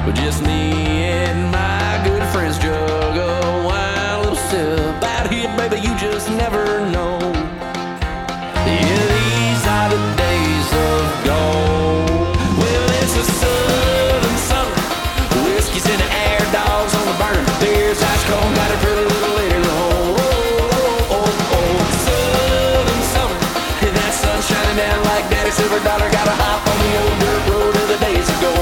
With just me and my good friends jug a wine, a little sip. Out here, baby, you just never know. Yeah, these are the days of gold. Well, it's a southern summer. Whiskey's in the air, dogs on the burn. Beer's ice cold, got a pretty little lady in the hole. Southern summer, and that sun shining down like Daddy Silver Dollar. Got a hop on the old dirt road of the days ago.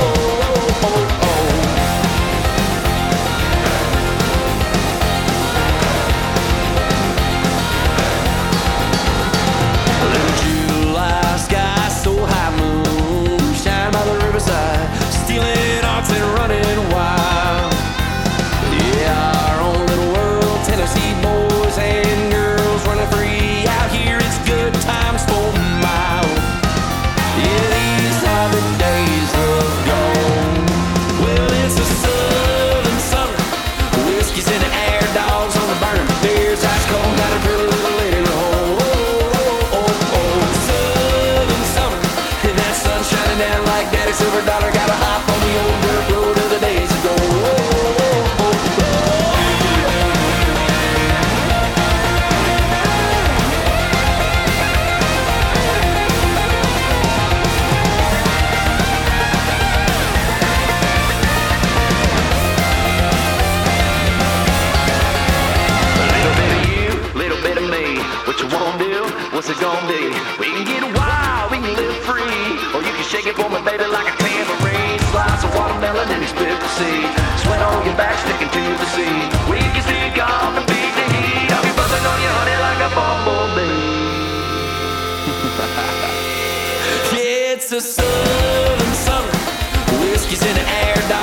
Stealing arts and running wild. Yeah, our own little world, Tennessee boys and girls running free. Out here it's good times for miles. Yeah, these are the days of gold. Well, it's a southern summer. Whiskey's in the air, dogs on the burn. Beer's ice cold, got a pretty little lady in the hole. Southern summer, and that sun shining down like Daddy Silver Dollar. Got a hop on the old dirt road of the days ago. What you wanna do? What's it gonna be? We can get wild, we can live free, or you can shake it for me, baby, like a tambourine. Slice of watermelon and spit the seed. Sweat on your back, sticking to the seed. We can stick off and beat the heat. I'll be buzzing on you, honey, like a bumblebee. Yeah, it's a southern summer. Whiskey's in the air,